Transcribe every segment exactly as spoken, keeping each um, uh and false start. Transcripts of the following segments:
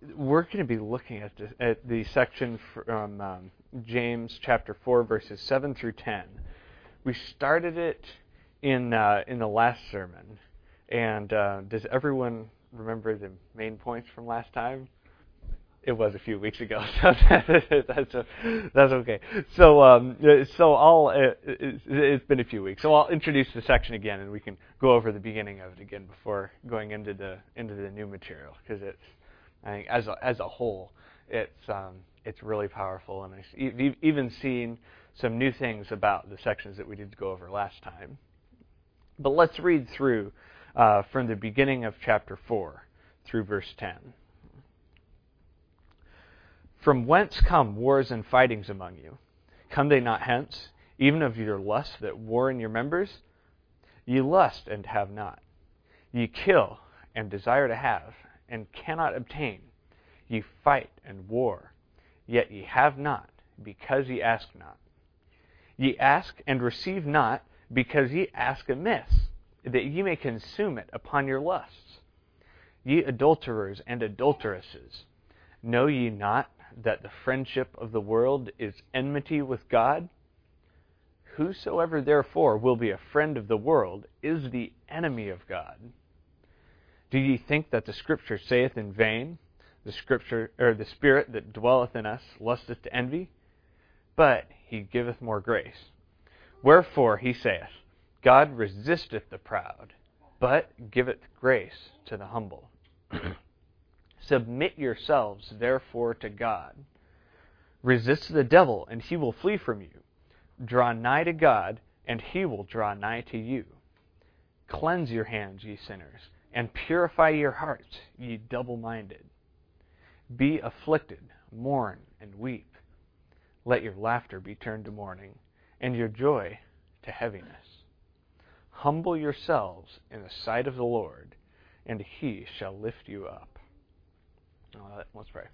we're going to be looking at the, at the section from um, James chapter four, verses seven through ten. We started it in uh, in the last sermon, and uh, does everyone remember the main points from last time? It was a few weeks ago, so that's a, that's okay. So um, so I'll uh, it's, it's been a few weeks, so I'll introduce the section again, and we can go over the beginning of it again before going into the into the new material, because it's, I think, as a, as a whole, it's um, it's really powerful, and I've even seen some new things about the sections that we did go over last time. But let's read through uh, from the beginning of chapter four through verse ten. From whence come wars and fightings among you? Come they not hence, even of your lusts that war in your members? Ye lust and have not. Ye kill and desire to have, and cannot obtain. Ye fight and war, yet ye have not, because ye ask not. Ye ask and receive not, because ye ask amiss, that ye may consume it upon your lusts. Ye adulterers and adulteresses, know ye not that the friendship of the world is enmity with God? Whosoever therefore will be a friend of the world is the enemy of God. Do ye think that the Scripture saith in vain, the Scripture or the Spirit that dwelleth in us lusteth to envy? But he giveth more grace. Wherefore he saith, God resisteth the proud, but giveth grace to the humble. Submit yourselves, therefore, to God. Resist the devil, and he will flee from you. Draw nigh to God, and he will draw nigh to you. Cleanse your hands, ye sinners, and purify your hearts, ye double-minded. Be afflicted, mourn, and weep. Let your laughter be turned to mourning, and your joy to heaviness. Humble yourselves in the sight of the Lord, and he shall lift you up. Uh, let's pray.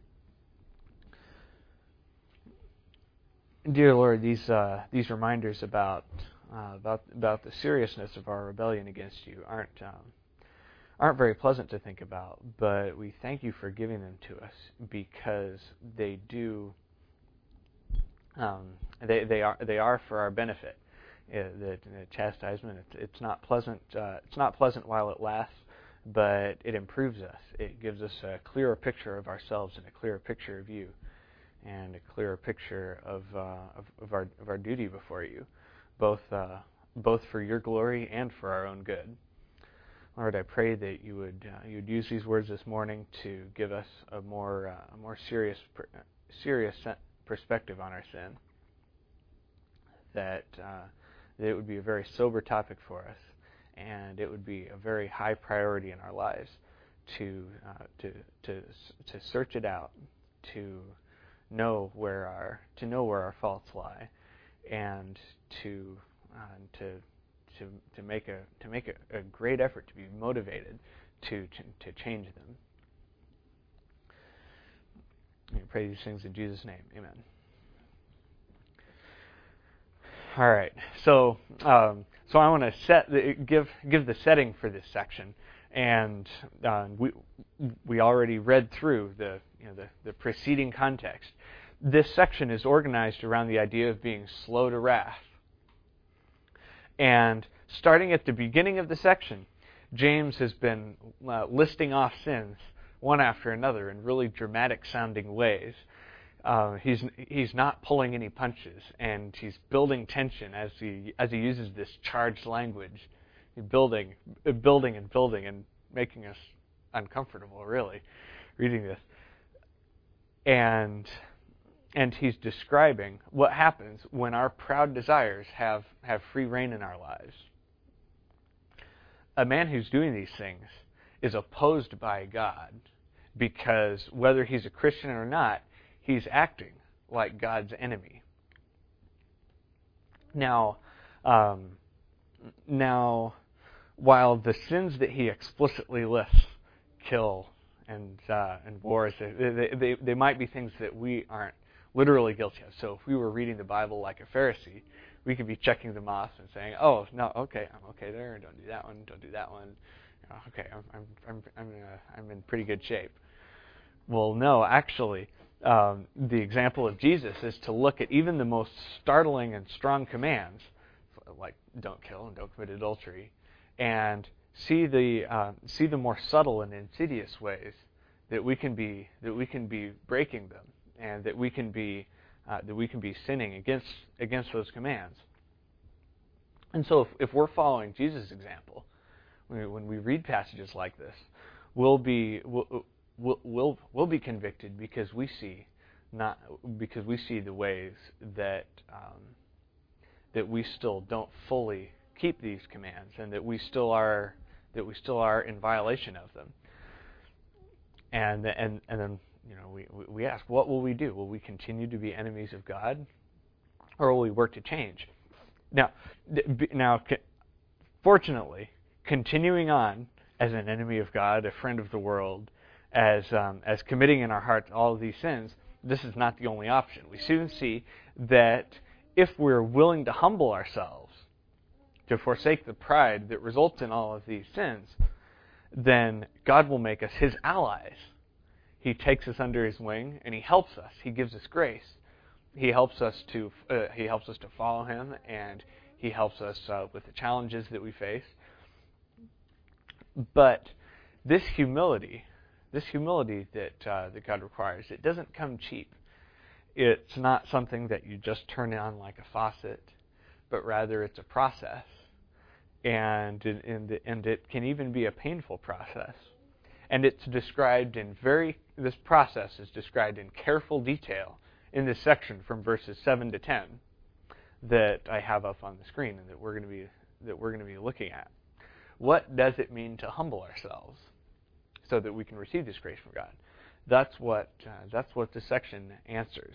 Dear Lord, these uh, these reminders about uh, about about the seriousness of our rebellion against you aren't um, aren't very pleasant to think about, but we thank you for giving them to us, because they do um, they they are they are for our benefit. Uh, the, the chastisement, it's, it's not pleasant. Uh, it's not pleasant while it lasts, but it improves us. It gives us a clearer picture of ourselves and a clearer picture of you, and a clearer picture of uh, of, of our of our duty before you, both uh, both for your glory and for our own good. Lord, I pray that you would uh, you would use these words this morning to give us a more uh, a more serious serious perspective on our sin. That uh, that it would be a very sober topic for us, and it would be a very high priority in our lives to uh, to to to search it out, to know where our to know where our faults lie, and to uh, to to to make a to make a, a great effort to be motivated to to change them. We pray these things in Jesus' name, amen. All right, so um, so I want to set the, give give the setting for this section, and uh, we we already read through the you know the, the preceding context. This section is organized around the idea of being slow to wrath, and starting at the beginning of the section, James has been uh, listing off sins one after another in really dramatic sounding ways. Uh, he's he's not pulling any punches, and he's building tension as he as he uses this charged language, he's building, building and building, and making us uncomfortable, really, reading this. And and he's describing what happens when our proud desires have, have free reign in our lives. A man who's doing these things is opposed by God, because whether he's a Christian or not, he's acting like God's enemy. Now, um, now, while the sins that he explicitly lists, kill and uh, and wars, they, they they might be things that we aren't literally guilty of. So if we were reading the Bible like a Pharisee, we could be checking them off and saying, "Oh no, okay, I'm okay there. Don't do that one. Don't do that one. Okay, I'm I'm I'm I'm, uh, I'm in pretty good shape." Well, no, actually, um, the example of Jesus is to look at even the most startling and strong commands, like don't kill and don't commit adultery, and see the uh, see the more subtle and insidious ways that we can be that we can be breaking them, and that we can be uh, that we can be sinning against against those commands. And so, if, if we're following Jesus' example, when we, when we read passages like this, we'll be we'll, we'll we'll we'll be convicted because we see not because we see the ways that um, that we still don't fully keep these commands, and that we still are that we still are in violation of them. And and and then you know we we ask, what will we do? Will we continue to be enemies of God, or will we work to change? Now, now, fortunately, continuing on as an enemy of God, a friend of the world, as um, as committing in our hearts all of these sins, this is not the only option. We soon see that if we're willing to humble ourselves, to forsake the pride that results in all of these sins, then God will make us His allies. He takes us under His wing, and He helps us. He gives us grace. He helps us to uh, He helps us to follow Him, and He helps us uh, with the challenges that we face. But this humility, this humility that uh, that God requires, it doesn't come cheap. It's not something that you just turn on like a faucet, but rather it's a process, and and and it can even be a painful process. And it's described in very this process is described in careful detail in this section from verses seven to ten that I have up on the screen and that we're going to be that we're going to be looking at. What does it mean to humble ourselves so that we can receive this grace from God? That's what uh, that's what this section answers.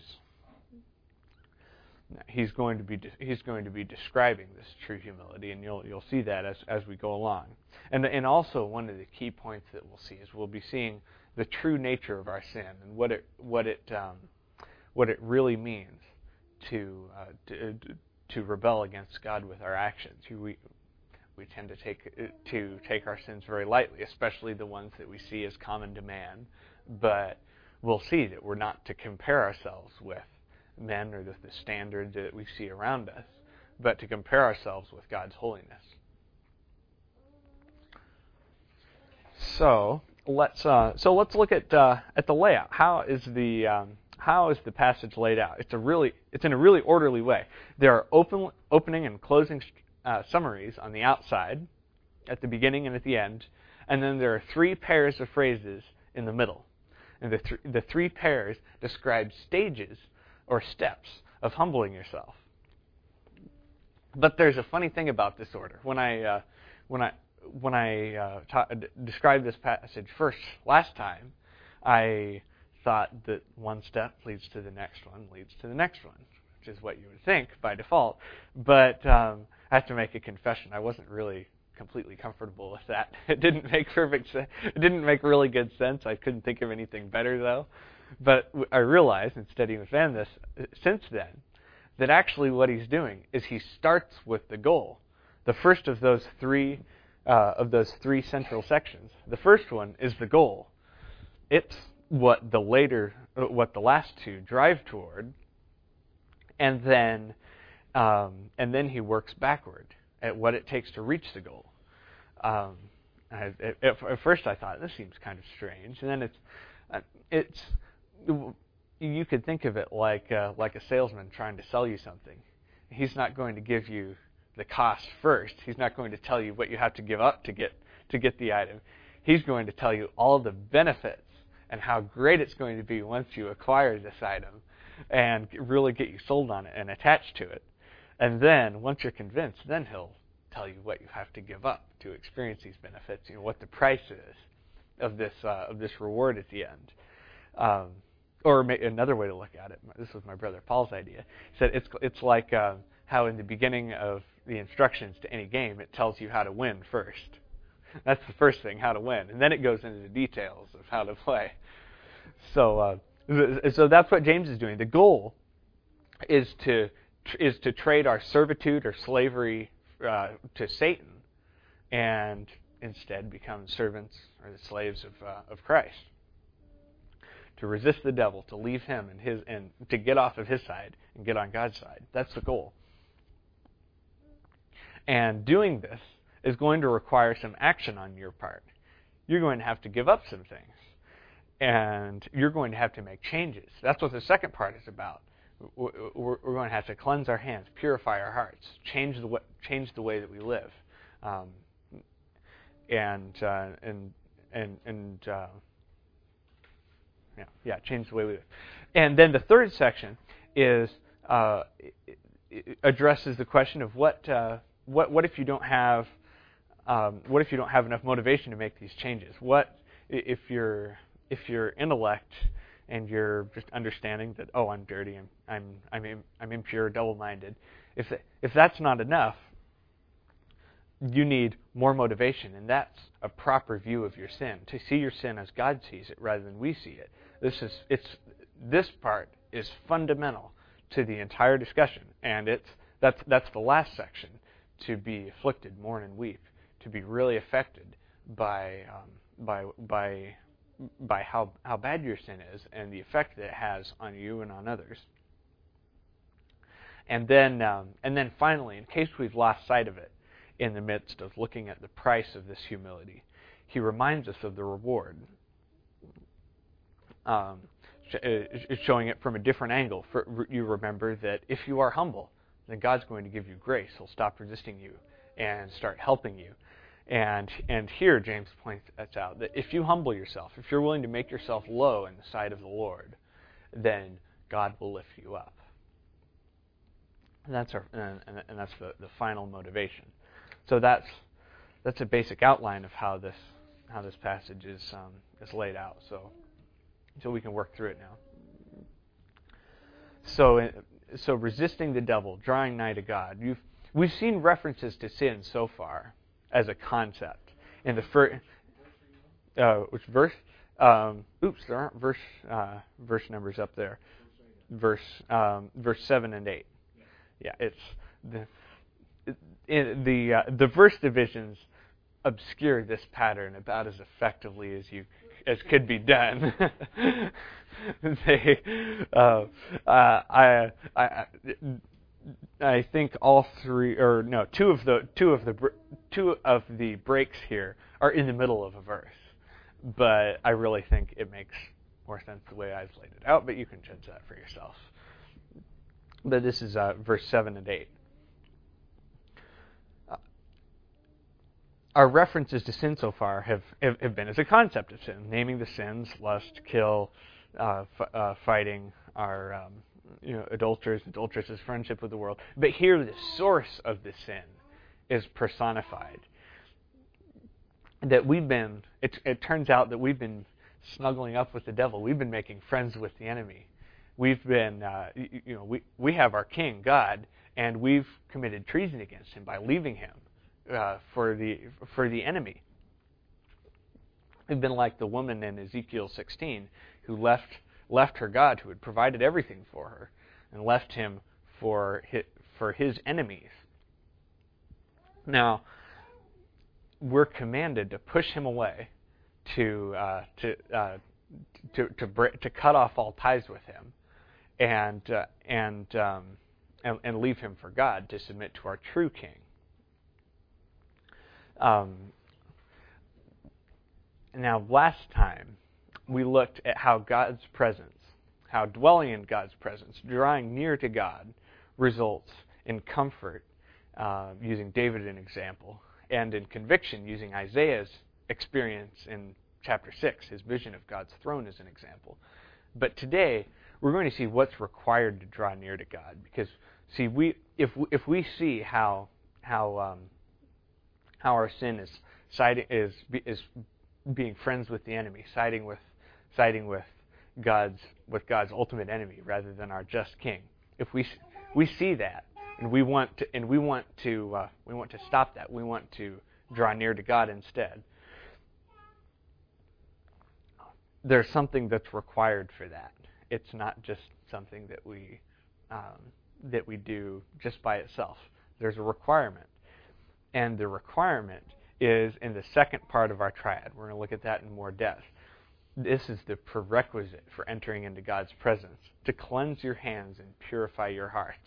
Now, he's going to be de- he's going to be describing this true humility, and you'll you'll see that as as we go along. And and also one of the key points that we'll see is we'll be seeing the true nature of our sin and what it what it um, what it really means to, uh, to to rebel against God with our actions. We we tend to take to take our sins very lightly, especially the ones that we see as common to man. But we'll see that we're not to compare ourselves with men or with the standard that we see around us, but to compare ourselves with God's holiness. So let's uh, so let's look at uh, at the layout. How is the um, how is the passage laid out? It's a really it's in a really orderly way. There are open opening and closing uh, summaries on the outside, at the beginning and at the end, and then there are three pairs of phrases in the middle. And the th- the three pairs describe stages or steps of humbling yourself. But there's a funny thing about this order. When I uh, when I when I uh, ta- d- described this passage first last time, I thought that one step leads to the next one, leads to the next one, which is what you would think by default. But um, I have to make a confession. I wasn't really completely comfortable with that. It didn't make perfect sense. It didn't make really good sense. I couldn't think of anything better, though. But I realized, in studying with Van this since then, that actually what he's doing is he starts with the goal. The first of those three uh, of those three central sections. The first one is the goal. It's what the later, what the last two drive toward, and then um, and then he works backward at what it takes to reach the goal. Um, I, at, at first, I thought this seems kind of strange, and then it's uh, it's you could think of it like uh, like a salesman trying to sell you something. He's not going to give you the cost first. He's not going to tell you what you have to give up to get to get the item. He's going to tell you all the benefits and how great it's going to be once you acquire this item and really get you sold on it and attached to it. And then, once you're convinced, then he'll tell you what you have to give up to experience these benefits, you know, what the price is of this uh, of this reward at the end. Um, or ma- another way to look at it, this was my brother Paul's idea, he said it's, it's like uh, how in the beginning of the instructions to any game, it tells you how to win first. That's the first thing, how to win. And then it goes into the details of how to play. So uh, so that's what James is doing. The goal is to is to trade our servitude or slavery uh, to Satan and instead become servants or the slaves of uh, of Christ. to resist the devil, to leave him and his and to get off of his side and get on God's side. That's the goal. And doing this is going to require some action on your part. You're going to have to give up some things. And you're going to have to make changes. That's what the second part is about. We're going to have to cleanse our hands, purify our hearts, change the way, change the way that we live, um, and uh, and and and uh, yeah, yeah, change the way we live. And then the third section is uh, addresses the question of what uh, what what if you don't have um, what if you don't have enough motivation to make these changes? What if your if your intellect and you're just understanding that, oh, I'm dirty, I'm I'm I'm I'm impure, double-minded. If if that's not enough, you need more motivation, and that's a proper view of your sin. To see your sin as God sees it, rather than we see it. This is it's this part is fundamental to the entire discussion, and it's that's that's the last section. To be afflicted, mourn and weep, to be really affected by um, by by. by how, how bad your sin is and the effect that it has on you and on others. And then um, and then finally, in case we've lost sight of it in the midst of looking at the price of this humility, he reminds us of the reward, um, showing it from a different angle. For, you remember that if you are humble, then God's going to give you grace. He'll stop resisting you and start helping you. And and here James points out that if you humble yourself, if you're willing to make yourself low in the sight of the Lord, then God will lift you up. And that's our and, and that's the, the final motivation. So that's that's a basic outline of how this how this passage is um, is laid out. So so we can work through it now. So so resisting the devil, drawing nigh to God. You've we've seen references to sin so far as a concept. In the first, uh, which verse? Um, oops, there aren't verse uh, verse numbers up there. Verse um, verse seven and eight. Yeah, it's the in the uh, the verse divisions obscure this pattern about as effectively as you as could be done. they, uh, uh, I, I, I think all three, or no, two of the two of the two of the breaks here are in the middle of a verse, but I really think it makes more sense the way I've laid it out. But you can judge that for yourself. But this is uh, verse seven and eight. Uh, our references to sin so far have, have have been as a concept of sin, naming the sins: lust, kill, uh, f- uh, fighting, our um, you know, adulterers, adulteresses, friendship with the world. But here the source of the sin is personified. That we've been, it, it turns out that we've been snuggling up with the devil. We've been making friends with the enemy. We've been, uh, you, you know, we, we have our king, God, and we've committed treason against him by leaving him uh, for the for the enemy. We've been like the woman in Ezekiel sixteen who left left her God, who had provided everything for her, and left him for his, for his enemies. Now, we're commanded to push him away, to uh, to, uh, to to to to cut off all ties with him, and uh, and, um, and and leave him for God, to submit to our true King. Um, now, last time we looked at how God's presence, how dwelling in God's presence, drawing near to God, results in comfort, uh, using David as an example, and in conviction, using Isaiah's experience in chapter six, his vision of God's throne as an example. But today, we're going to see what's required to draw near to God. Because, see, we if we, if we see how how um, how our sin is siding is is being friends with the enemy, siding with siding with God's with God's ultimate enemy rather than our just King. If we we see that, and we want to and we want to uh, we want to stop that. We want to draw near to God instead. There's something that's required for that. It's not just something that we um, that we do just by itself. There's a requirement, and the requirement is in the second part of our triad. We're going to look at that in more depth. This is the prerequisite for entering into God's presence, to cleanse your hands and purify your hearts.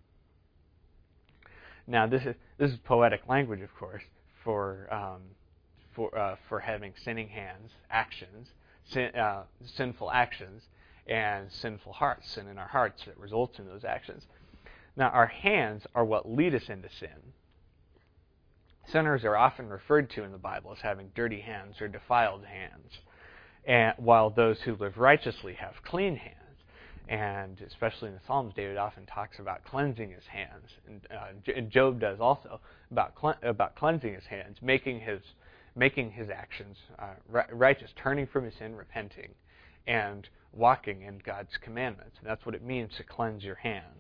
Now, this is this is poetic language, of course, for um, for uh, for having sinning hands, actions, sin, uh, sinful actions, and sinful hearts, sin in our hearts that results in those actions. Now, our hands are what lead us into sin. Sinners are often referred to in the Bible as having dirty hands or defiled hands, and while those who live righteously have clean hands. And especially in the Psalms, David often talks about cleansing his hands, and, uh, and Job does also about cle- about cleansing his hands, making his making his actions uh, righteous, turning from his sin, repenting, and walking in God's commandments. And that's what it means to cleanse your hands,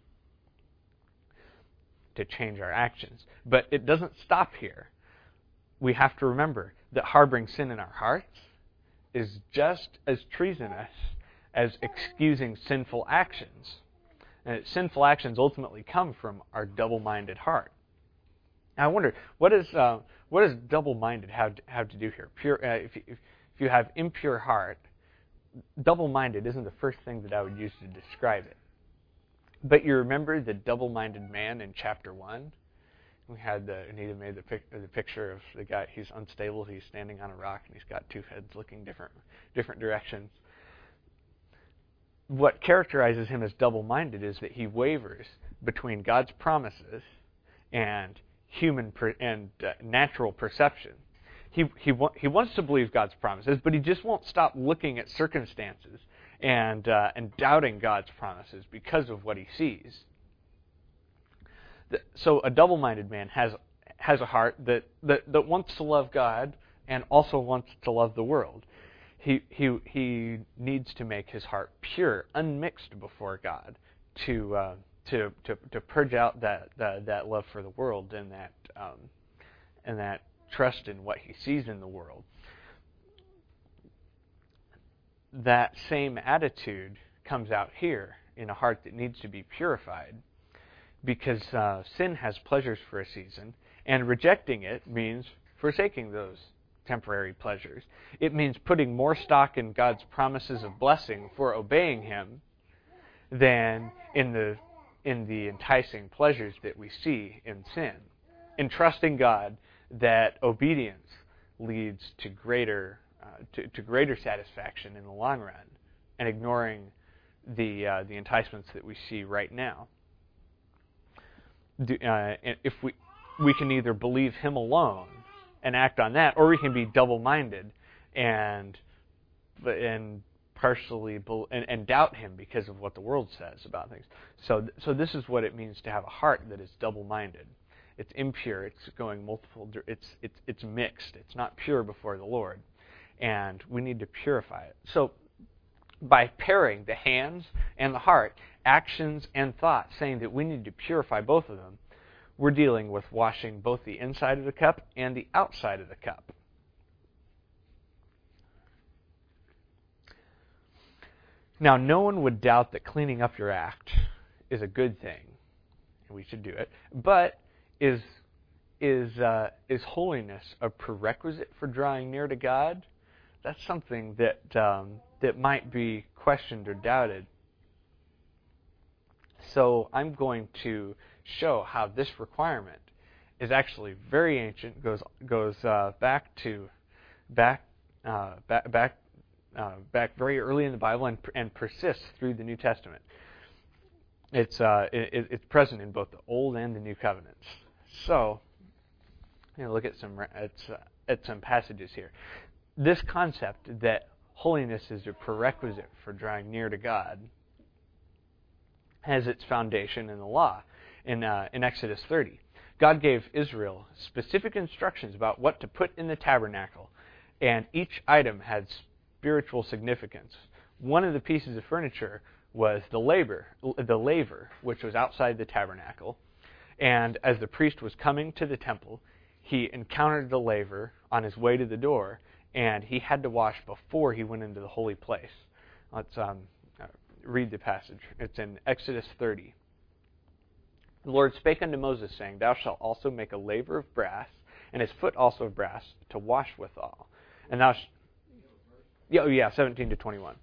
to change our actions. But it doesn't stop here. We have to remember that harboring sin in our hearts is just as treasonous as excusing sinful actions. And sinful actions ultimately come from our double-minded heart. Now, I wonder, what is uh, what does double-minded have to, have to do here? Pure, uh, if, you, if you have impure heart, double-minded isn't the first thing that I would use to describe it. But you remember the double-minded man in chapter one? We had the, Anita made the, pic, the picture of the guy. He's unstable. He's standing on a rock, and he's got two heads looking different different directions. What characterizes him as double-minded is that he wavers between God's promises and human per, and uh, natural perception. He he wa- he wants to believe God's promises, but he just won't stop looking at circumstances and uh, and doubting God's promises because of what he sees. The, so a double-minded man has has a heart that, that, that wants to love God and also wants to love the world. He he he needs to make his heart pure, unmixed before God, to uh, to, to to purge out that, that that love for the world and that um, and that trust in what he sees in the world. That same attitude comes out here in a heart that needs to be purified, because uh, sin has pleasures for a season, and rejecting it means forsaking those temporary pleasures. It means putting more stock in God's promises of blessing for obeying Him than in the in the enticing pleasures that we see in sin. In trusting God that obedience leads to greater uh, to, to greater satisfaction in the long run, and ignoring the uh, the enticements that we see right now. Do, uh, if we we can either believe Him alone and act on that, or we can be double-minded and and partially be, and, and doubt Him because of what the world says about things. So, so this is what it means to have a heart that is double-minded. It's impure. It's going multiple. It's it's it's mixed. It's not pure before the Lord, and we need to purify it. So, by pairing the hands and the heart, actions and thoughts, saying that we need to purify both of them, we're dealing with washing both the inside of the cup and the outside of the cup. Now, no one would doubt that cleaning up your act is a good thing, and we should do it. But is is uh, is holiness a prerequisite for drawing near to God? That's something that um, that might be questioned or doubted. So I'm going to show how this requirement is actually very ancient. goes goes uh, back to back uh, back back uh, back very early in the Bible and and persists through the New Testament. It's uh, it, it's present in both the Old and the New Covenants. So, you know, look at some at, uh, at some passages here. This concept that holiness is a prerequisite for drawing near to God has its foundation in the law. In uh, in Exodus thirty, God gave Israel specific instructions about what to put in the tabernacle, and each item had spiritual significance. One of the pieces of furniture was the laver, the laver, which was outside the tabernacle. And as the priest was coming to the temple, he encountered the laver on his way to the door, and he had to wash before he went into the holy place. Let's um, read the passage. It's in Exodus thirty. The Lord spake unto Moses, saying, Thou shalt also make a laver of brass, and his foot also of brass, to wash withal. And thou sh- Yeah, oh yeah, seventeen to twenty-one.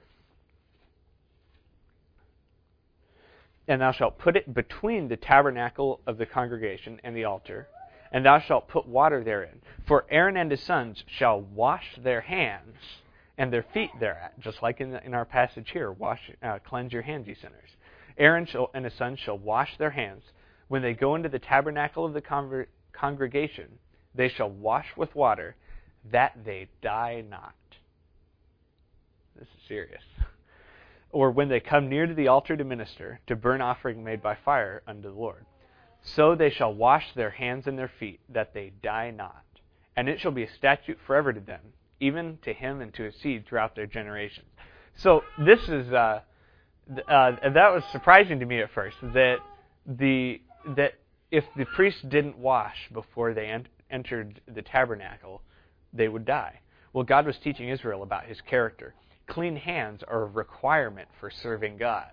And thou shalt put it between the tabernacle of the congregation and the altar, and thou shalt put water therein. For Aaron and his sons shall wash their hands and their feet thereat, just like in, the, in our passage here, wash, uh, cleanse your hands, ye sinners. Aaron shall, and his sons shall wash their hands. When they go into the tabernacle of the con- congregation, they shall wash with water, that they die not. This is serious. Or when they come near to the altar to minister, to burn offering made by fire unto the Lord. So they shall wash their hands and their feet, that they die not. And it shall be a statute forever to them, even to him and to his seed throughout their generations. So this is uh, uh, that was surprising to me at first, that the that if the priests didn't wash before they ent- entered the tabernacle, they would die. Well, God was teaching Israel about his character. Clean hands are a requirement for serving God.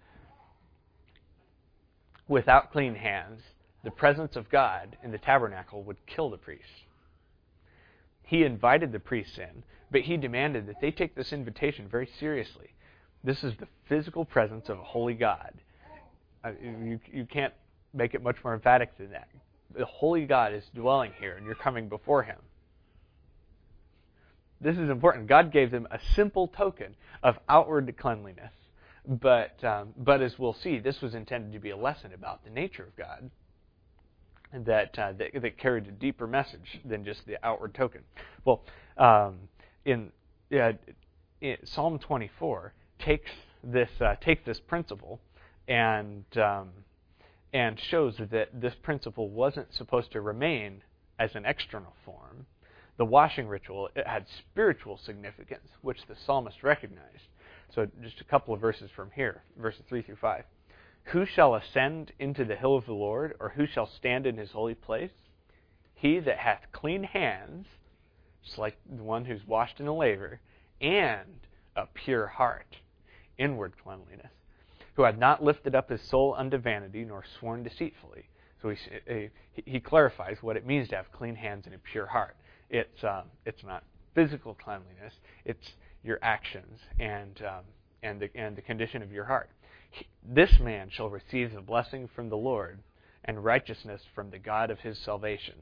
Without clean hands, the presence of God in the tabernacle would kill the priests. He invited the priests in, but he demanded that they take this invitation very seriously. This is the physical presence of a holy God. Uh, you, you can't make it much more emphatic than that. The holy God is dwelling here, and you're coming before him. This is important. God gave them a simple token of outward cleanliness. But, um, but as we'll see, this was intended to be a lesson about the nature of God that, uh, that, that carried a deeper message than just the outward token. Well, um, in, uh, in Psalm twenty-four takes this uh, takes this principle and um, and shows that this principle wasn't supposed to remain as an external form. The washing ritual, it had spiritual significance, which the psalmist recognized. So just a couple of verses from here, verses three through five. Who shall ascend into the hill of the Lord, or who shall stand in his holy place? He that hath clean hands, just like the one who's washed in a laver, and a pure heart, inward cleanliness, who hath not lifted up his soul unto vanity, nor sworn deceitfully. So he, he clarifies what it means to have clean hands and a pure heart. It's um, it's not physical cleanliness; it's your actions and um, and the and the condition of your heart. He, this man shall receive the blessing from the Lord, and righteousness from the God of his salvation.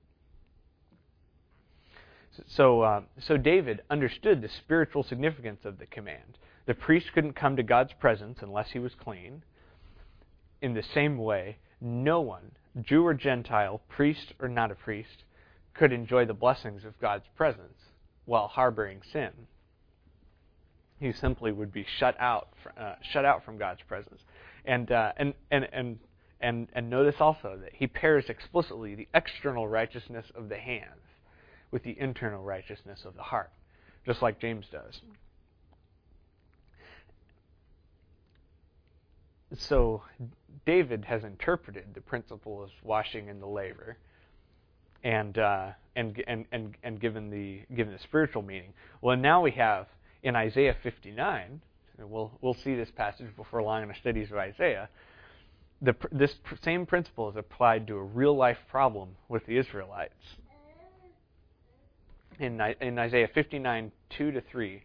So um, so David understood the spiritual significance of the command. The priest couldn't come to God's presence unless he was clean. In the same way, no one, Jew or Gentile, priest or not a priest, could enjoy the blessings of God's presence while harboring sin. He simply would be shut out, uh, shut out from God's presence. And, uh, and and and and and notice also that he pairs explicitly the external righteousness of the hands with the internal righteousness of the heart, just like James does. So David has interpreted the principle of washing in the laver, and uh, and and and and given the given the spiritual meaning. Well, now we have in Isaiah fifty-nine, and we'll we'll see this passage before long in our studies of Isaiah. The, this same principle is applied to a real life problem with the Israelites. In in Isaiah fifty-nine, two to three,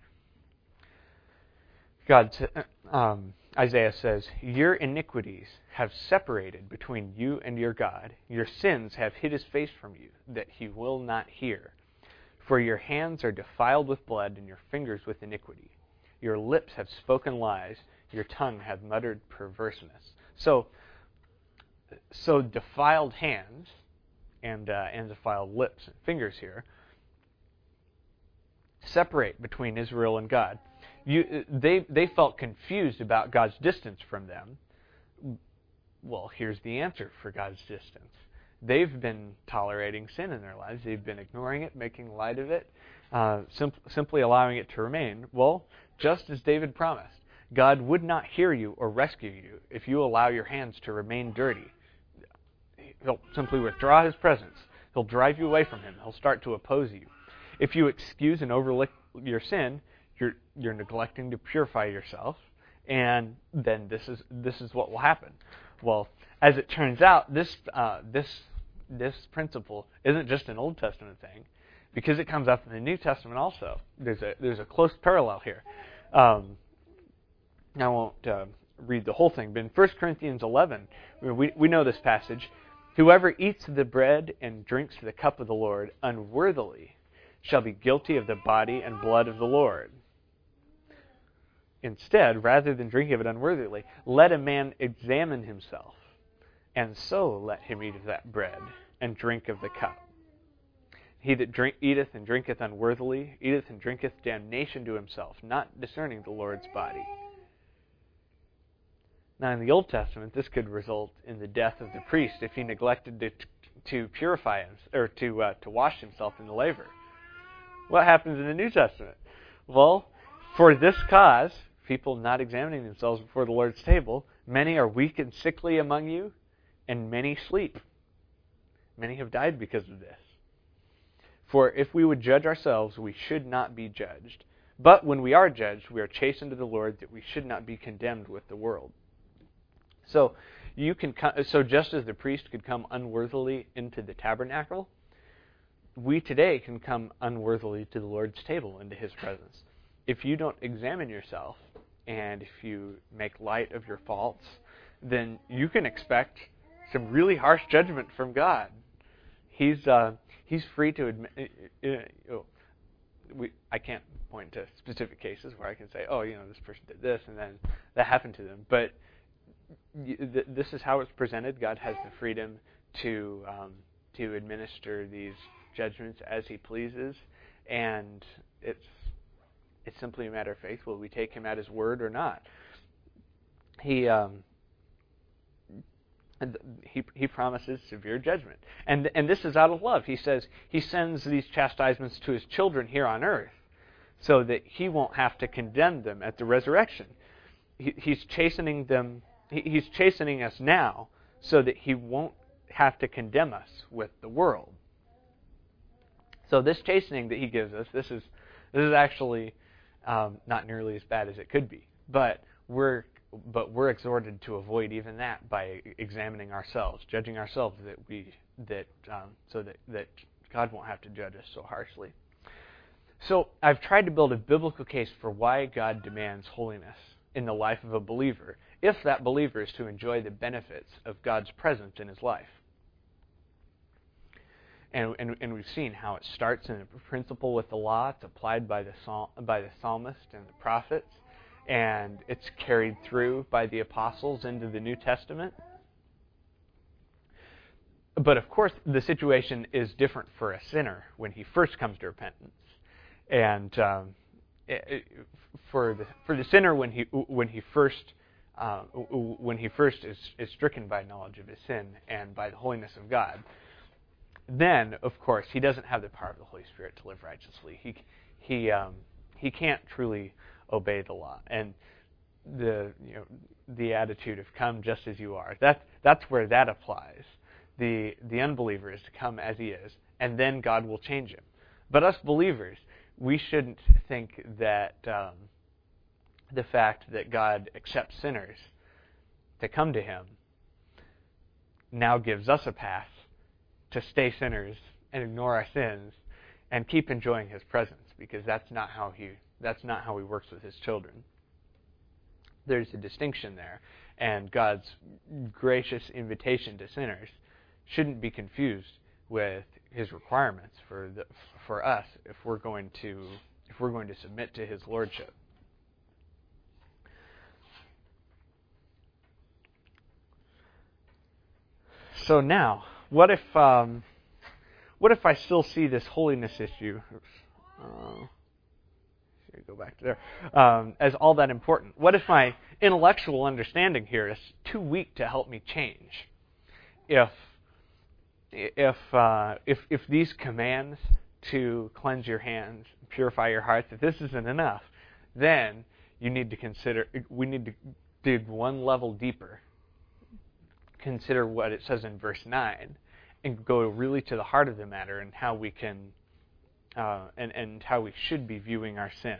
God um, Isaiah says, "Your iniquities have separated between you and your God. Your sins have hid his face from you, that he will not hear. For your hands are defiled with blood, and your fingers with iniquity. Your lips have spoken lies, your tongue hath muttered perverseness." So, so defiled hands and uh, and defiled lips and fingers here separate between Israel and God. You, they they felt confused about God's distance from them. Well, here's the answer for God's distance. They've been tolerating sin in their lives. They've been ignoring it, making light of it, uh, sim- simply allowing it to remain. Well, just as David promised, God would not hear you or rescue you if you allow your hands to remain dirty. He'll simply withdraw his presence. He'll drive you away from him. He'll start to oppose you. If you excuse and overlook your sin, you're you're neglecting to purify yourself, and then this is this is what will happen. Well, as it turns out, this uh, this this principle isn't just an Old Testament thing. because it comes up in the New Testament also. There's a there's a close parallel here. Um, I won't uh, read the whole thing, but in First Corinthians eleven, we we know this passage. Whoever eats the bread and drinks the cup of the Lord unworthily shall be guilty of the body and blood of the Lord. Instead, rather than drink of it unworthily, let a man examine himself, and so let him eat of that bread and drink of the cup. He that drink, eateth and drinketh unworthily, eateth and drinketh damnation to himself, not discerning the Lord's body. Now, in the Old Testament, this could result in the death of the priest if he neglected to, to purify him or to uh, to wash himself in the laver. What happens in the New Testament? Well, for this cause, people not examining themselves before the Lord's table, many are weak and sickly among you, and many sleep. Many have died because of this. For if we would judge ourselves, we should not be judged. But when we are judged, we are chastened to the Lord, that we should not be condemned with the world. So you can so just as the priest could come unworthily into the tabernacle, we today can come unworthily to the Lord's table, into His presence. If you don't examine yourself, and if you make light of your faults, then you can expect some really harsh judgment from God. He's uh, He's free to admit. Uh, uh, we, I can't point to specific cases where I can say, oh, you know, this person did this, and then that happened to them. But this is how it's presented. God has the freedom to um, to administer these judgments as He pleases, and it's it's simply a matter of faith. Will we take Him at His word or not? He um, he he promises severe judgment, and and this is out of love. He says He sends these chastisements to His children here on earth, so that He won't have to condemn them at the resurrection. He, he's chastening them. He's chastening us now so that He won't have to condemn us with the world. So this chastening that He gives us, this is this is actually um, not nearly as bad as it could be. But we're but we're exhorted to avoid even that by examining ourselves, judging ourselves, that we that um, so that that God won't have to judge us so harshly. So I've tried to build a biblical case for why God demands holiness in the life of a believer, if that believer is to enjoy the benefits of God's presence in his life. And, and, and we've seen how it starts in a principle with the law. It's applied by the psalm, by the psalmist and the prophets, and it's carried through by the apostles into the New Testament. But of course, the situation is different for a sinner when he first comes to repentance, and um, it, it, for the for the sinner when he when he first uh, when he first is, is stricken by knowledge of his sin and by the holiness of God. Then, of course, he doesn't have the power of the Holy Spirit to live righteously. He he um, he can't truly obey the law, and the you know the attitude of come just as you are. That that's where that applies. The the unbeliever is to come as he is, and then God will change him. But us believers, we shouldn't think that um, the fact that God accepts sinners to come to Him now gives us a path to stay sinners and ignore our sins and keep enjoying His presence, because that's not how He that's not how He works with His children. There's a distinction there, and God's gracious invitation to sinners shouldn't be confused with His requirements for the, for us if we're going to if we're going to submit to His lordship. So now, what if um, what if I still see this holiness issue? Oops, uh, go back to there um, as all that important? What if my intellectual understanding here is too weak to help me change? If If, uh, if if these commands to cleanse your hands, purify your hearts, if this isn't enough, then you need to consider, we need to dig one level deeper. Consider what it says in verse nine, and go really to the heart of the matter and how we can, uh, and, and how we should be viewing our sin.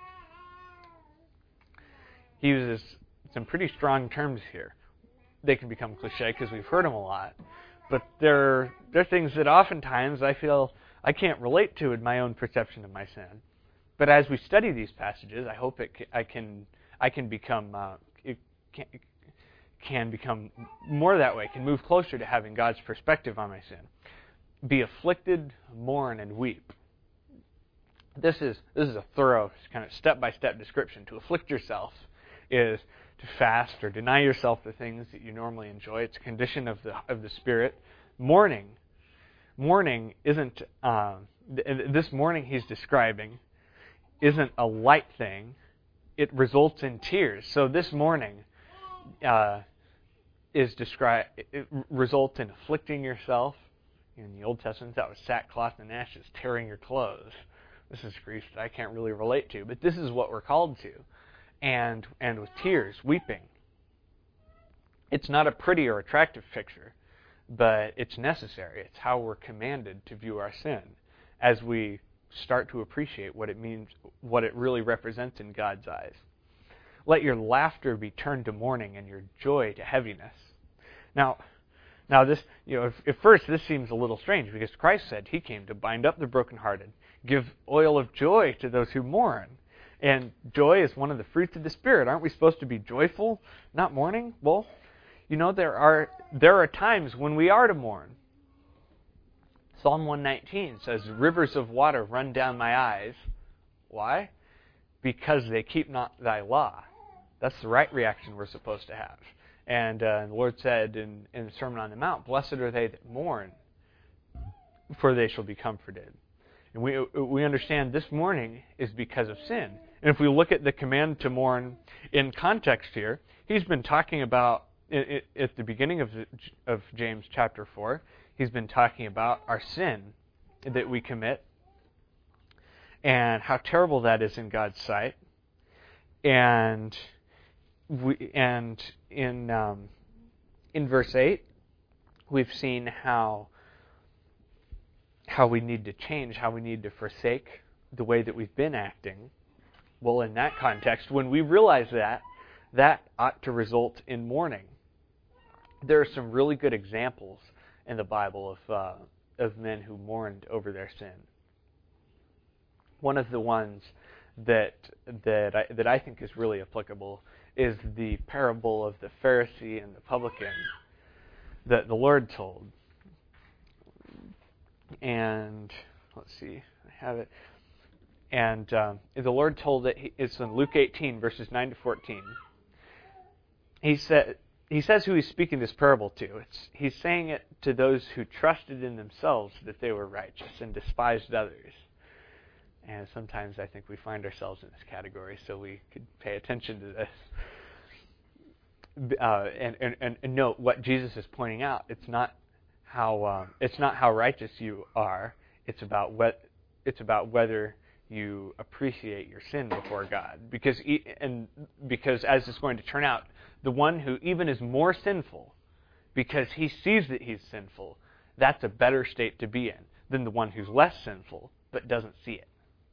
He uses some pretty strong terms here. They can become cliche because we've heard them a lot. But there, there are things that oftentimes I feel I can't relate to in my own perception of my sin. But as we study these passages, I hope it I can I can become uh, it can, can become more that way, can move closer to having God's perspective on my sin. Be afflicted, mourn, and weep. This is this is a thorough kind of step-by-step description. To afflict yourself is to fast or deny yourself the things that you normally enjoy. It's a condition of the of the spirit. Mourning, mourning isn't uh, th- this mourning he's describing isn't a light thing. It results in tears. So this mourning uh, is described. It results in afflicting yourself. In the Old Testament, that was sackcloth and ashes, tearing your clothes. This is grief that I can't really relate to, but this is what we're called to. And and with tears, weeping. It's not a pretty or attractive picture, but it's necessary. It's how we're commanded to view our sin as we start to appreciate what it means, what it really represents in God's eyes. Let your laughter be turned to mourning and your joy to heaviness. Now, now this, you know, if, at first this seems a little strange because Christ said He came to bind up the brokenhearted, give oil of joy to those who mourn. And joy is one of the fruits of the Spirit. Aren't we supposed to be joyful, not mourning? Well, you know, there are there are times when we are to mourn. Psalm one nineteen says, rivers of water run down my eyes. Why? Because they keep not thy law. That's the right reaction we're supposed to have. And uh, the Lord said in, in the Sermon on the Mount, blessed are they that mourn, for they shall be comforted. And we we understand this mourning is because of sin. And if we look at the command to mourn in context here, he's been talking about, at the beginning of of James chapter four, he's been talking about our sin that we commit and how terrible that is in God's sight. And we and in um, in verse eight, we've seen how how we need to change, how we need to forsake the way that we've been acting. Well, in that context, when we realize that, that ought to result in mourning. There are some really good examples in the Bible of uh, of men who mourned over their sin. One of the ones that that I, that I think is really applicable is the parable of the Pharisee and the publican that the Lord told. And let's see, I have it. And um, the Lord told it. It's in Luke eighteen, verses nine to fourteen. He said, he says who he's speaking this parable to. It's, he's saying it to those who trusted in themselves that they were righteous and despised others. And sometimes I think we find ourselves in this category, so we could pay attention to this. Uh, and, and, and note what Jesus is pointing out. It's not how uh, it's not how righteous you are. It's about what it's about whether you appreciate your sin before God. Because and because as it's going to turn out, the one who even is more sinful, because he sees that he's sinful, that's a better state to be in than the one who's less sinful but doesn't see it.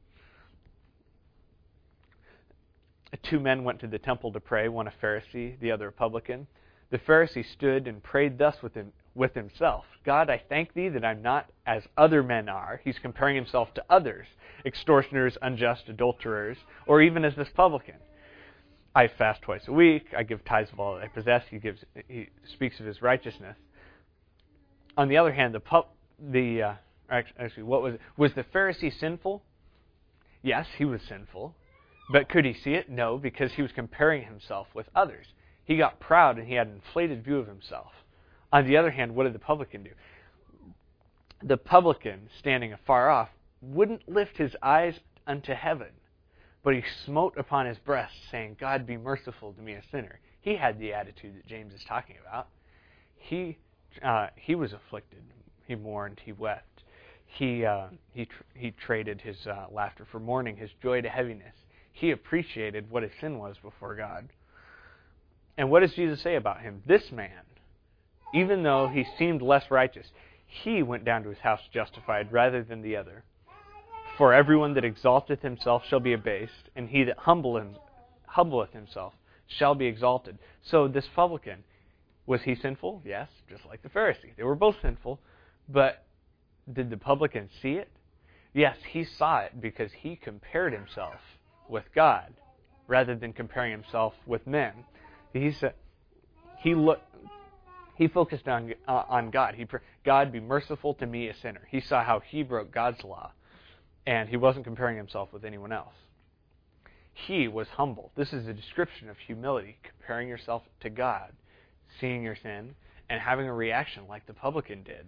Two men went to the temple to pray, one a Pharisee, the other a publican. The Pharisee stood and prayed thus with him, with himself, God, I thank thee that I'm not as other men are. He's comparing himself to others, extortioners, unjust, adulterers, or even as this publican. I fast twice a week. I give tithes of all that I possess. He gives. He speaks of his righteousness. On the other hand, the pub, the uh, actually, what was it? Was the Pharisee sinful? Yes, he was sinful. But could he see it? No, because he was comparing himself with others. He got proud and he had an inflated view of himself. On the other hand, what did the publican do? The publican, standing afar off, wouldn't lift his eyes unto heaven, but he smote upon his breast, saying, God, be merciful to me, a sinner. He had the attitude that James is talking about. He uh, he was afflicted. He mourned. He wept. He uh, he tr- he traded his uh, laughter for mourning, his joy to heaviness. He appreciated what his sin was before God. And what does Jesus say about him? This man, even though he seemed less righteous, he went down to his house justified rather than the other. For everyone that exalteth himself shall be abased, and he that humbleth himself shall be exalted. So this publican, was he sinful? Yes, just like the Pharisee. They were both sinful. But did the publican see it? Yes, he saw it because he compared himself with God rather than comparing himself with men. He said he looked. He focused on uh, on God. He God, be merciful to me, a sinner. He saw how he broke God's law, and he wasn't comparing himself with anyone else. He was humble. This is a description of humility, comparing yourself to God, seeing your sin, and having a reaction like the publican did.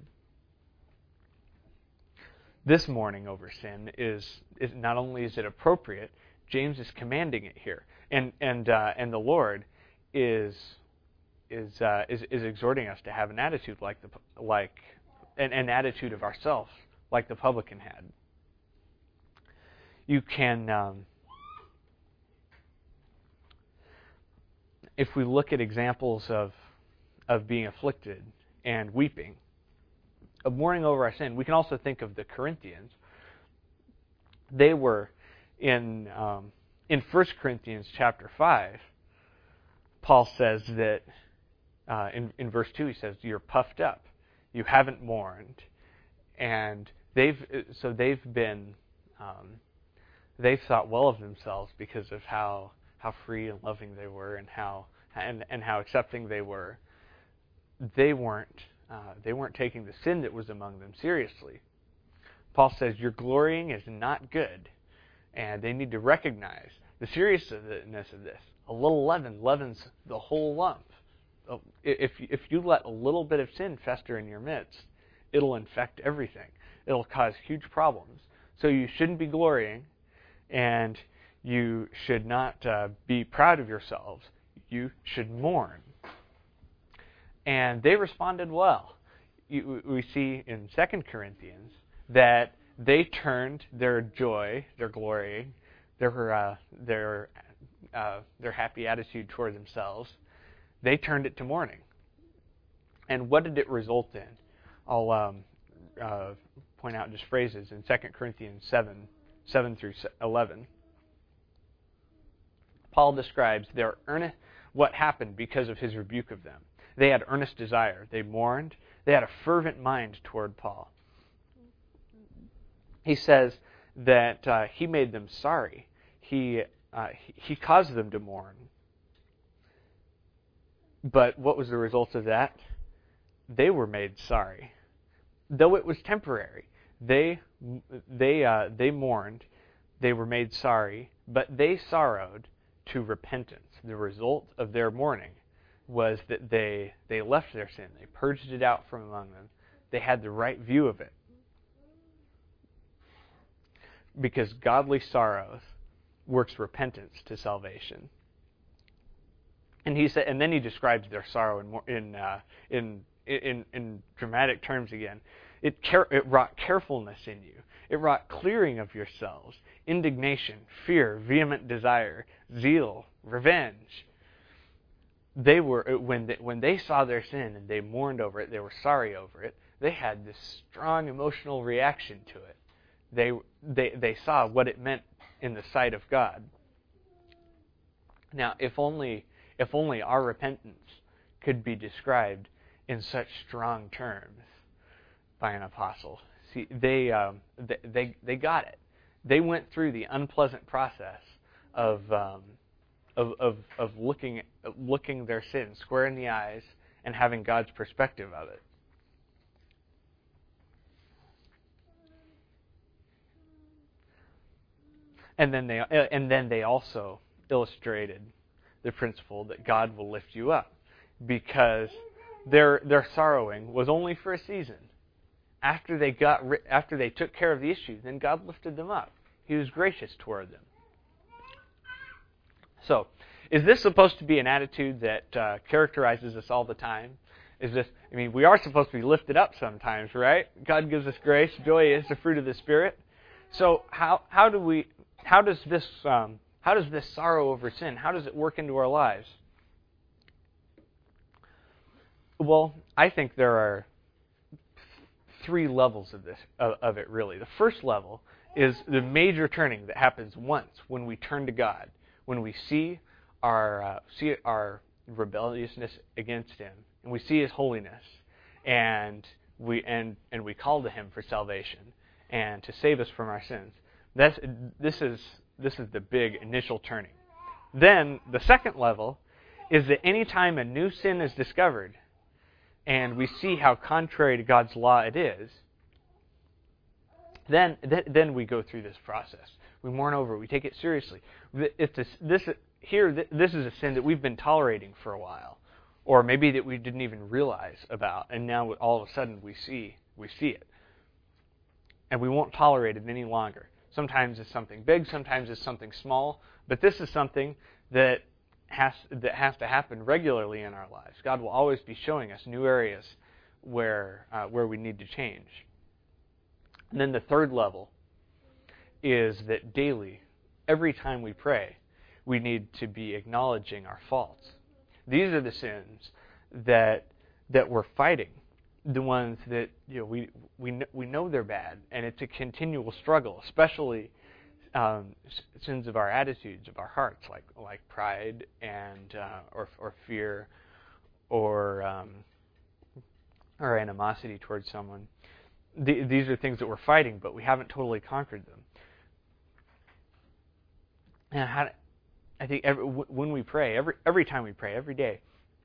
This mourning over sin is, is not only is it appropriate, James is commanding it here, and and uh, and the Lord is is, uh, is is exhorting us to have an attitude like the like an, an attitude of ourselves like the publican had. You can, um, if we look at examples of of being afflicted and weeping, of mourning over our sin, we can also think of the Corinthians. They were in um, in First Corinthians chapter five. Paul says that uh, in in verse two, he says, "You're puffed up, you haven't mourned," and they've so they've been um, they've thought well of themselves because of how how free and loving they were, and how and and how accepting they were. They weren't uh, they weren't taking the sin that was among them seriously. Paul says, "Your glorying is not good," and they need to recognize the seriousness of this. A little leaven leavens the whole lump. If if you let a little bit of sin fester in your midst, it'll infect everything. It'll cause huge problems. So you shouldn't be glorying, and you should not uh, be proud of yourselves. You should mourn. And they responded well. You, we see in Second Corinthians that they turned their joy, their glory, their uh, their uh, their happy attitude toward themselves, they turned it to mourning. And what did it result in? I'll um, uh, point out just phrases in Second Corinthians seven, seven through eleven. Paul describes their earnest, what happened because of his rebuke of them. They had earnest desire. They mourned. They had a fervent mind toward Paul. He says that uh, he made them sorry. He uh, he caused them to mourn. But what was the result of that? They were made sorry, though it was temporary. They they uh, they mourned. They were made sorry, but they sorrowed to repentance. The result of their mourning was that they they left their sin. They purged it out from among them. They had the right view of it. Because godly sorrow works repentance to salvation. And he said, and then he describes their sorrow in more, in, uh, in in in dramatic terms again. It care, it wrought carefulness in you. It wrought clearing of yourselves, indignation, fear, vehement desire, zeal, revenge. They were when they, when they saw their sin and they mourned over it, they were sorry over it. They had this strong emotional reaction to it. They they they saw what it meant in the sight of God. Now, if only if only our repentance could be described in such strong terms by an apostle. See, they um, they, they they got it. They went through the unpleasant process of um, of of of looking looking their sin square in the eyes and having God's perspective of it. And then they and then they also illustrated the principle that God will lift you up, because their their sorrowing was only for a season. After they got after they took care of the issue, then God lifted them up. He was gracious toward them. So, is this supposed to be an attitude that uh, characterizes us all the time? Is this? I mean, we are supposed to be lifted up sometimes, right? God gives us grace. Joy is the fruit of the Spirit. So, how how do we? How does this um, how does this sorrow over sin? How does it work into our lives? Well, I think there are three levels of this of, of it really. The first level is the major turning that happens once when we turn to God, when we see our uh, see our rebelliousness against Him, and we see His holiness, and we and and we call to Him for salvation, and to save us from our sins. That's, this is this is the big initial turning. Then the second level is that any time a new sin is discovered and we see how contrary to God's law it is, then th- then we go through this process. We mourn over it. We take it seriously. It's a, this here. Th- this is a sin that we've been tolerating for a while, or maybe that we didn't even realize about, and now all of a sudden we see we see it, and we won't tolerate it any longer. Sometimes it's something big, sometimes it's something small, but this is something that has that has to happen regularly in our lives. God will always be showing us new areas where uh, where we need to change. And then the third level is that daily, every time we pray, we need to be acknowledging our faults. These are the sins that that we're fighting. The ones that you know we we we know they're bad, and it's a continual struggle, especially um, sins of our attitudes, of our hearts, like like pride and uh, or or fear, or um, or animosity towards someone. The, these are things that we're fighting, but we haven't totally conquered them. And how, I think every, when we pray, every every time we pray, every day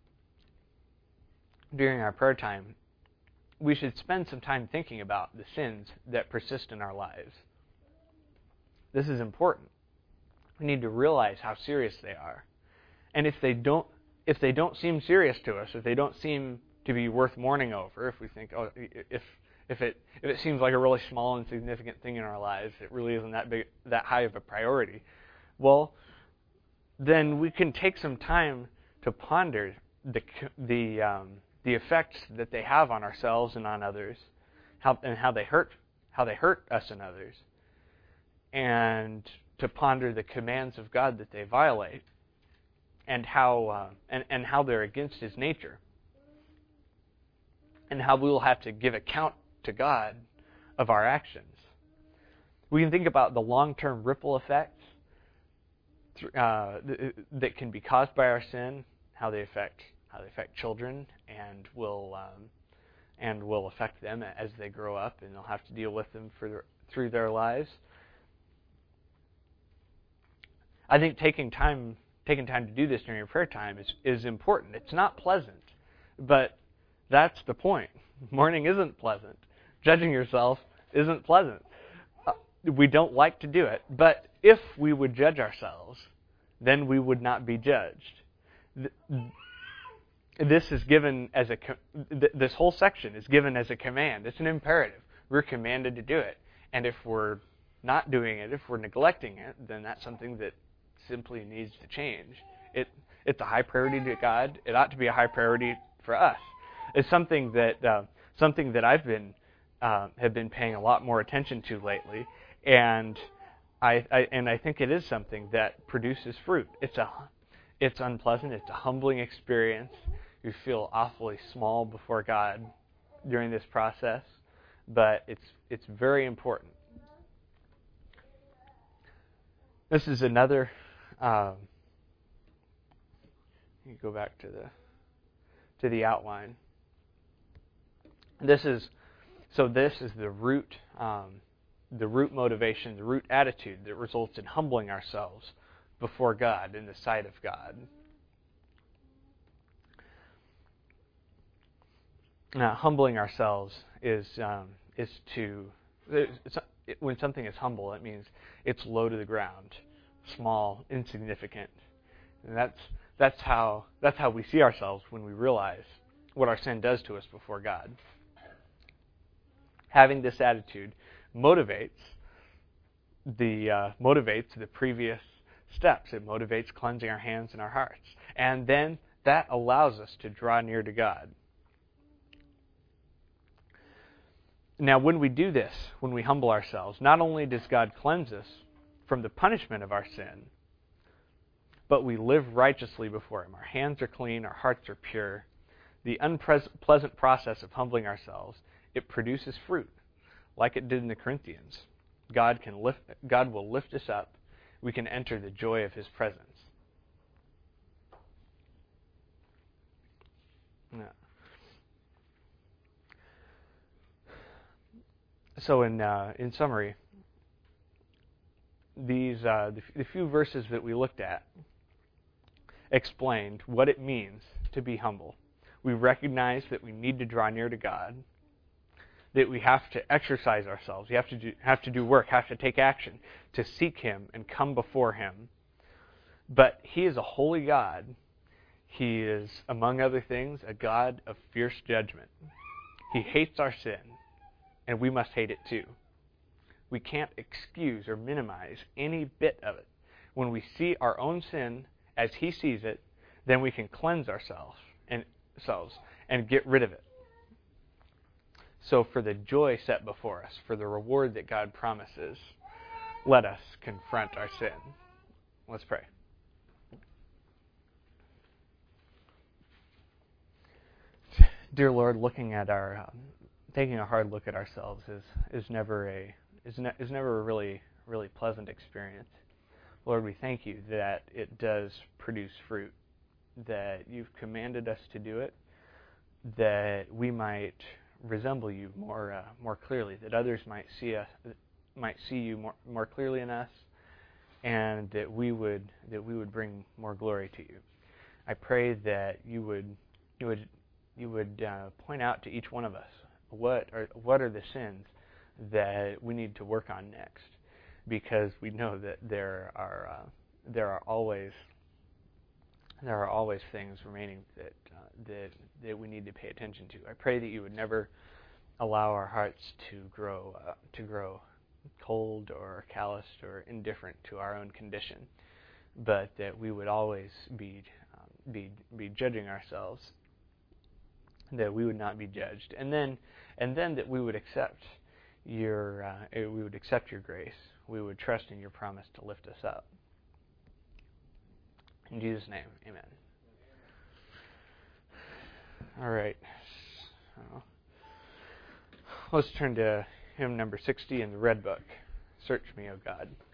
during our prayer time, we should spend some time thinking about the sins that persist in our lives. This is important. We need to realize how serious they are. And if they don't if they don't seem serious to us, if they don't seem to be worth mourning over, if we think, oh, if if it if it seems like a really small and significant thing in our lives, it really isn't that big, that high of a priority, well, then we can take some time to ponder the the um, the effects that they have on ourselves and on others, how and how they hurt how they hurt us and others, and to ponder the commands of God that they violate, and how uh, and and how they're against His nature, and how we will have to give account to God of our actions. We can think about the long-term ripple effects uh, that can be caused by our sin, how they affect how they affect children, and will um, and will affect them as they grow up, and they'll have to deal with them for their, through their lives. I think taking time taking time to do this during your prayer time is is important. It's not pleasant, but that's the point. Mourning isn't pleasant. Judging yourself isn't pleasant. Uh, we don't like to do it, but if we would judge ourselves, then we would not be judged. This is given as a this whole section is given as a command. It's an imperative. We're commanded to do it, and if we're not doing it, if we're neglecting it, then that's something that simply needs to change. It it's a high priority to God. It ought to be a high priority for us. It's something that uh, something that I've been uh, have been paying a lot more attention to lately, and I, I and I think it is something that produces fruit. It's a it's unpleasant. It's a humbling experience. You feel awfully small before God during this process, but it's it's very important. This is another. Um, you go back to the to the outline. This is so. This is the root, um, the root motivation, the root attitude that results in humbling ourselves before God in the sight of God. Now, humbling ourselves is um, is to it's, it, when something is humble, it means it's low to the ground, small, insignificant, and that's that's how that's how we see ourselves when we realize what our sin does to us before God. Having this attitude motivates the uh, motivates the previous steps. It motivates cleansing our hands and our hearts, and then that allows us to draw near to God. Now, when we do this, when we humble ourselves, not only does God cleanse us from the punishment of our sin, but we live righteously before Him. Our hands are clean, our hearts are pure. The unpleasant process of humbling ourselves, it produces fruit, like it did in the Corinthians. God can lift. God will lift us up. We can enter the joy of His presence. Yeah. so in uh, in summary, these uh, the, the few verses that we looked at explained what it means to be humble. We recognize that we need to draw near to God, that we have to exercise ourselves, we have to do, have to do work, have to take action to seek Him and come before Him. But He is a holy God. He is, among other things, a God of fierce judgment. He hates our sin, and we must hate it too. We can't excuse or minimize any bit of it. When we see our own sin as He sees it, then we can cleanse ourselves and selves and get rid of it. So for the joy set before us, for the reward that God promises, let us confront our sin. Let's pray. Dear Lord, looking at our, um, taking a hard look at ourselves is is never a is ne- is never a really really pleasant experience. Lord, we thank You that it does produce fruit, that You've commanded us to do it, that we might resemble You more uh, more clearly, that others might see us might see You more more clearly in us, and that we would that we would bring more glory to You. I pray that You would You would You would uh, point out to each one of us what are what are the sins that we need to work on next, because we know that there are uh, there are always there are always things remaining that uh, that that we need to pay attention to. I pray that You would never allow our hearts to grow uh, to grow cold or calloused or indifferent to our own condition, but that we would always be um, be be judging ourselves, that we would not be judged, and then and then that we would accept your uh, we would accept Your grace. We would trust in Your promise to lift us up. In Jesus' name, amen. All right. So, let's turn to hymn number sixty in the Red Book. Search me, O God.